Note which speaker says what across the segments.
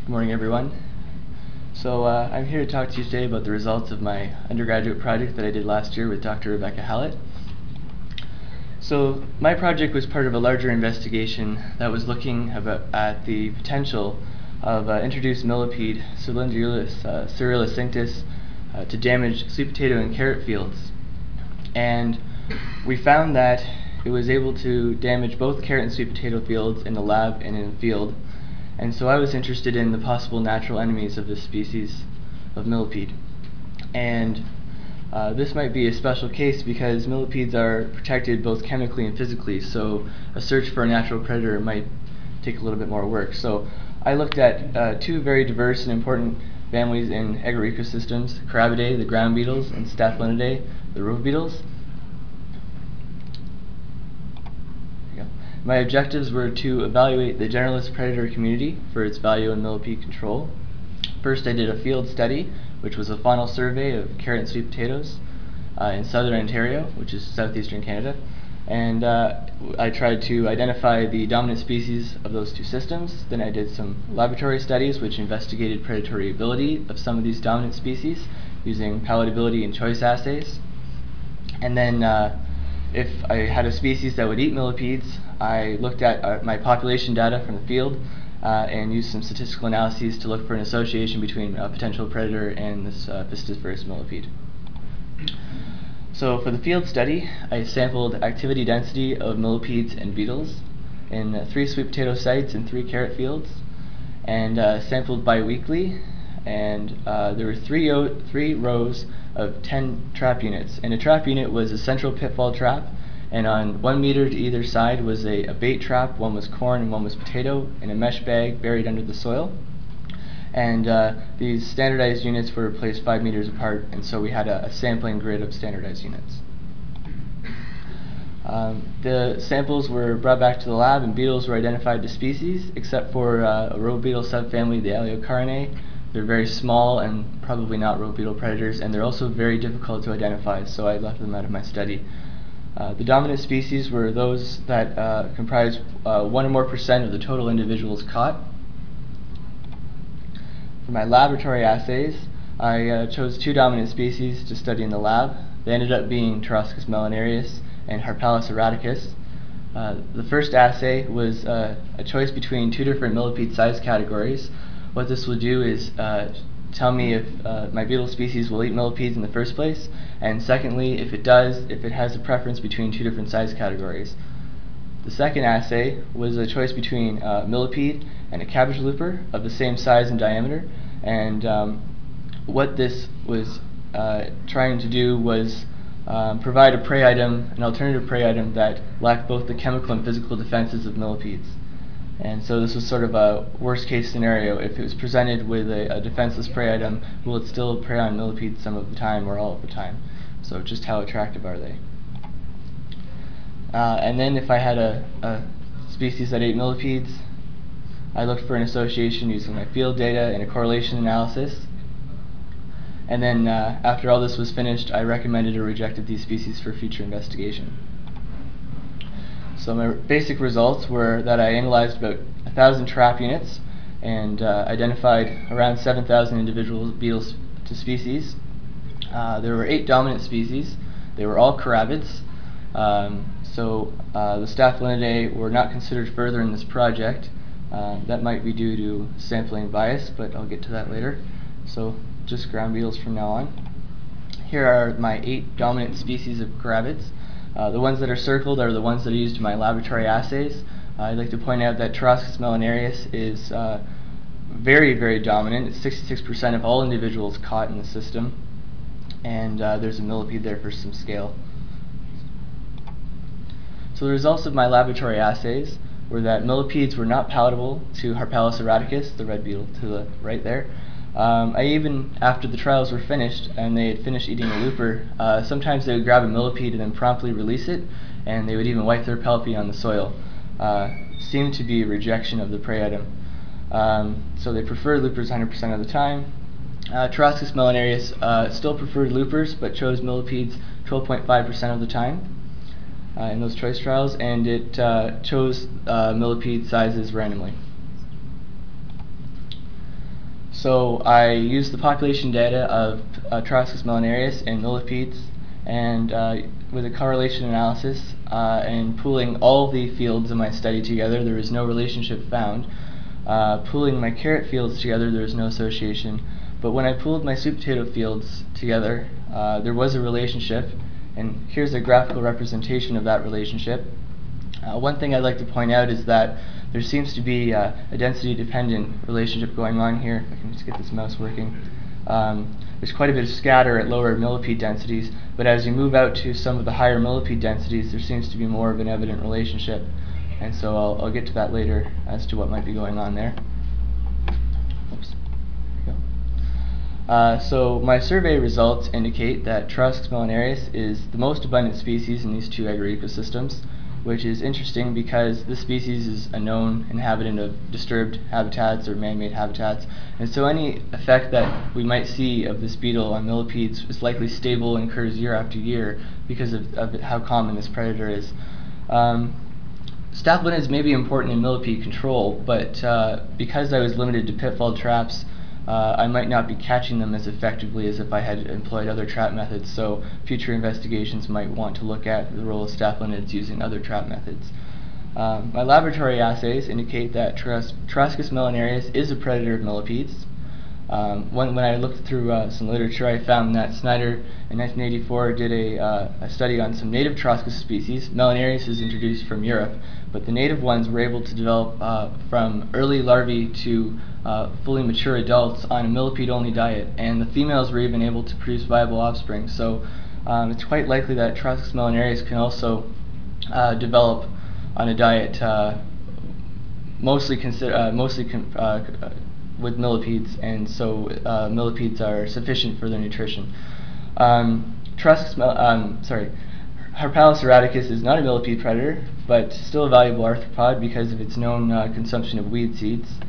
Speaker 1: Good morning, everyone. I'm here to talk to you today about the results of my undergraduate project that I did last year with Dr. Rebecca Hallett. So my project was part of a larger investigation that was looking at the potential of introduced millipede, Cylindrulus cereulicinctus, to damage sweet potato and carrot fields. And we found that it was able to damage both carrot and sweet potato fields in the lab and in the field. And so I was interested in the possible natural enemies of this species of millipede. And this might be a special case because millipedes are protected both chemically and physically, so a search for a natural predator might take a little bit more work. So I looked at two very diverse and important families in agroecosystems, Carabidae, the ground beetles, and Staphylinnidae, the rove beetles. My objectives were to evaluate the generalist predator community for its value in millipede control. First, I did a field study, which was a faunal survey of carrot and sweet potatoes in southern Ontario, which is southeastern Canada. And I tried to identify the dominant species of those two systems. Then I did some laboratory studies which investigated predatory ability of some of these dominant species using palatability and choice assays. And then if I had a species that would eat millipedes, I looked at my population data from the field and used some statistical analyses to look for an association between a potential predator and this pestiferous millipede. So for the field study, I sampled activity density of millipedes and beetles in 3 sweet potato sites and 3 carrot fields, and sampled biweekly. And there were three rows of 10 trap units. And a trap unit was a central pitfall trap, and on 1 meter to either side was a bait trap. One was corn and one was potato in a mesh bag buried under the soil. And these standardized units were placed 5 meters apart, and so we had a sampling grid of standardized units. The samples were brought back to the lab, and beetles were identified to species, except for a rove beetle subfamily, the Aleocarinae. They're very small and probably not rove beetle predators, and they're also very difficult to identify, so I left them out of my study. The dominant species were those that comprised 1 or more % of the total individuals caught. For my laboratory assays, I chose 2 dominant species to study in the lab. They ended up being Pteroscus melanarius and Harpalus erraticus. The first assay was a choice between 2 different millipede size categories. What this will do is tell me if my beetle species will eat millipedes in the first place, and secondly, if it does, if it has a preference between 2 different size categories. The second assay was a choice between a millipede and a cabbage looper of the same size and diameter, and what this was trying to do was provide a prey item, an alternative prey item that lacked both the chemical and physical defenses of millipedes. And so this was sort of a worst case scenario. If it was presented with a defenseless prey item, will it still prey on millipedes some of the time or all of the time? So just how attractive are they? And then if I had a species that ate millipedes, I looked for an association using my field data and a correlation analysis. And then after all this was finished, I recommended or rejected these species for future investigation. So my basic results were that I analyzed about 1,000 trap units and identified around 7,000 individual beetles to species. There were 8 dominant species. They were all carabids. The Staphylinnidae were not considered further in this project. That might be due to sampling bias, but I'll get to that later. So just ground beetles from now on. Here are my 8 dominant species of carabids. The ones that are circled are the ones that are used in my laboratory assays. I'd like to point out that Pteroscus melanarius is very, very dominant. It's 66% of all individuals caught in the system, and there's a millipede there for some scale. So the results of my laboratory assays were that millipedes were not palatable to Harpalus erraticus, the red beetle to the right there. I even, after the trials were finished and they had finished eating a looper, sometimes they would grab a millipede and then promptly release it, and they would even wipe their palpi on the soil. Seemed to be a rejection of the prey item. So they preferred loopers 100% of the time. Pteroscus melanarius still preferred loopers, but chose millipedes 12.5% of the time in those choice trials, and it chose millipede sizes randomly. So I used the population data of Tropiscus melanarius and millipedes, and with a correlation analysis and pooling all the fields in my study together, there was no relationship found. Pooling my carrot fields together, there was no association. But when I pooled my sweet potato fields together, there was a relationship, and here's a graphical representation of that relationship. One thing I'd like to point out is that there seems to be a density-dependent relationship going on here. If I can just get this mouse working. There's quite a bit of scatter at lower millipede densities, but as you move out to some of the higher millipede densities, there seems to be more of an evident relationship. And so I'll get to that later as to what might be going on there. Oops. There we go. So my survey results indicate that Tropiscus melanarius is the most abundant species in these two agroecosystems, which is interesting because this species is a known inhabitant of disturbed habitats or man-made habitats, and so any effect that we might see of this beetle on millipedes is likely stable and occurs year after year because of how common this predator is. Staphylinids may be important in millipede control, but because I was limited to pitfall traps, I might not be catching them as effectively as if I had employed other trap methods, so future investigations might want to look at the role of staphylinids using other trap methods. My laboratory assays indicate that Tropiscus melanarius is a predator of millipedes. When I looked through some literature, I found that Snyder in 1984 did a study on some native Tropiscus species. Melanarius is introduced from Europe, but the native ones were able to develop from early larvae to fully mature adults on a millipede-only diet, and the females were even able to produce viable offspring. So it's quite likely that Tropiscus melanarius can also develop on a diet mostly with millipedes, and so millipedes are sufficient for their nutrition. Harpalus erraticus is not a millipede predator, but still a valuable arthropod because of its known consumption of weed seeds.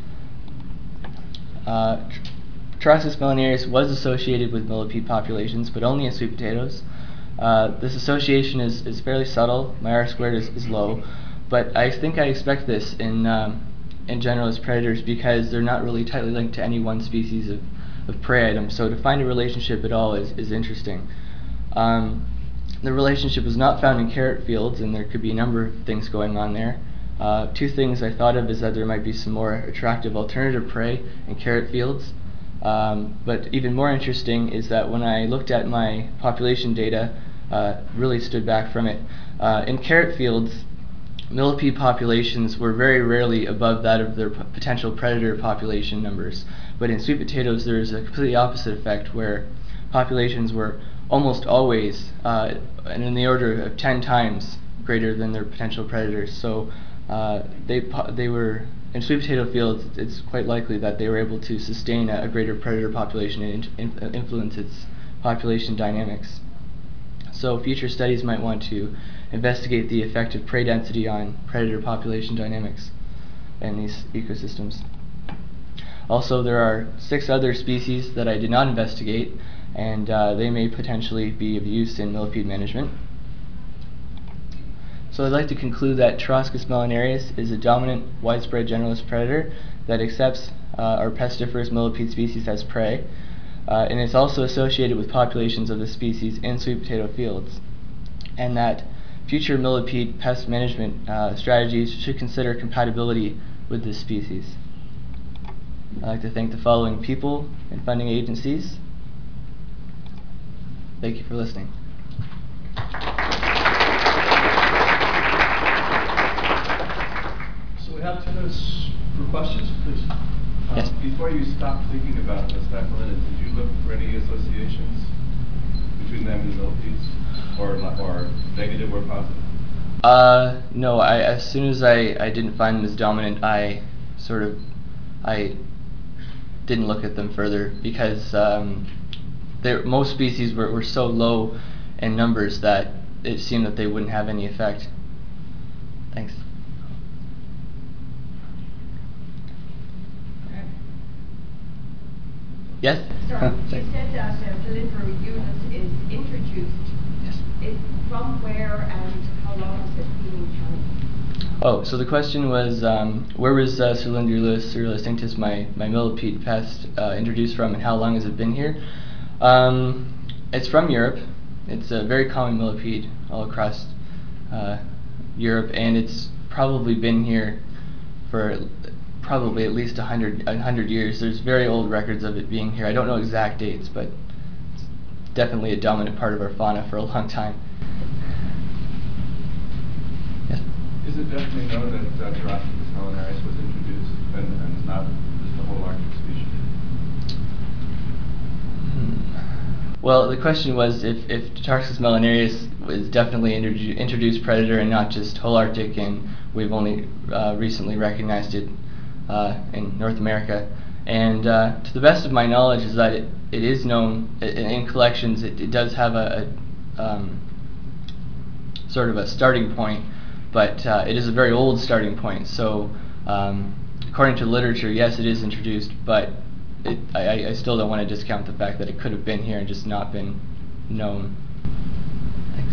Speaker 1: Tropiscus melanarius was associated with millipede populations, but only in sweet potatoes. This association is fairly subtle. My R-squared is low, but I think I expect this in generalist predators because they're not really tightly linked to any one species of prey item. So to find a relationship at all is interesting. The relationship was not found in carrot fields, and there could be a number of things going on there. Two things I thought of is that there might be some more attractive alternative prey in carrot fields. But even more interesting is that when I looked at my population data, really stood back from it. In carrot fields, millipede populations were very rarely above that of their potential predator population numbers. But in sweet potatoes, there is a completely opposite effect where populations were almost always and in the order of 10 times greater than their potential predators. So they were, in sweet potato fields, it's quite likely that they were able to sustain a greater predator population and influence its population dynamics. So future studies might want to investigate the effect of prey density on predator population dynamics in these ecosystems. Also, there are 6 other species that I did not investigate, and they may potentially be of use in millipede management. So I'd like to conclude that Tropiscus melanarius is a dominant, widespread generalist predator that accepts our pestiferous millipede species as prey, and it's also associated with populations of the species in sweet potato fields, and that future millipede pest management strategies should consider compatibility with this species. I'd like to thank the following people and funding agencies. Thank you for listening.
Speaker 2: So we have 2 minutes for questions, please.
Speaker 1: Yes.
Speaker 2: Before you stopped thinking about the staphylinids, did you look for any associations between them and millipedes, or negative or positive?
Speaker 1: No. As soon as I didn't find them as dominant, I didn't look at them further because most species were so low in numbers that it seemed that they wouldn't have any effect. Thanks. Yes?
Speaker 3: Sorry, you said that Phyllinthera is introduced.
Speaker 1: Yes.
Speaker 3: From where and how long has it been in Canada?
Speaker 1: Oh, so the question was, where was Cylindrulus cinctus, my millipede pest, introduced from, and how long has it been here? It's from Europe. It's a very common millipede all across Europe, and it's probably been here for probably at least 100 years. There's very old records of it being here. I don't know exact dates, but it's definitely a dominant part of our fauna for a long time. Yes?
Speaker 2: Is it definitely known that Pteroxicus melanarius was introduced and not just the whole Arctic species?
Speaker 1: Well, the question was if Pteroxicus melanarius was definitely introduced predator and not just whole Arctic, and we've only recently recognized it in North America. And to the best of my knowledge is that it is known in collections. It does have a sort of a starting point, but it is a very old starting point. So according to literature, yes, it is introduced, but I still don't want to discount the fact that it could have been here and just not been known. Thanks.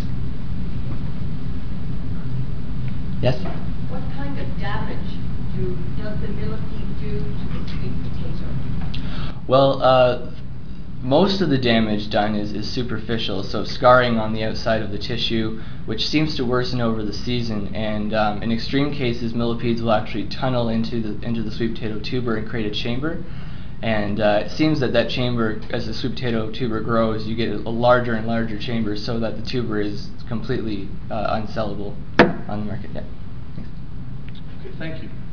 Speaker 1: Yes?
Speaker 3: What kind of damage does the millipede do to the sweet potato?
Speaker 1: Well, most of the damage done is superficial, so scarring on the outside of the tissue, which seems to worsen over the season. And in extreme cases, millipedes will actually tunnel into the sweet potato tuber and create a chamber. And it seems that chamber, as the sweet potato tuber grows, you get a larger and larger chamber, so that the tuber is completely unsellable on the market. Yeah. Thanks.
Speaker 2: Okay, thank you.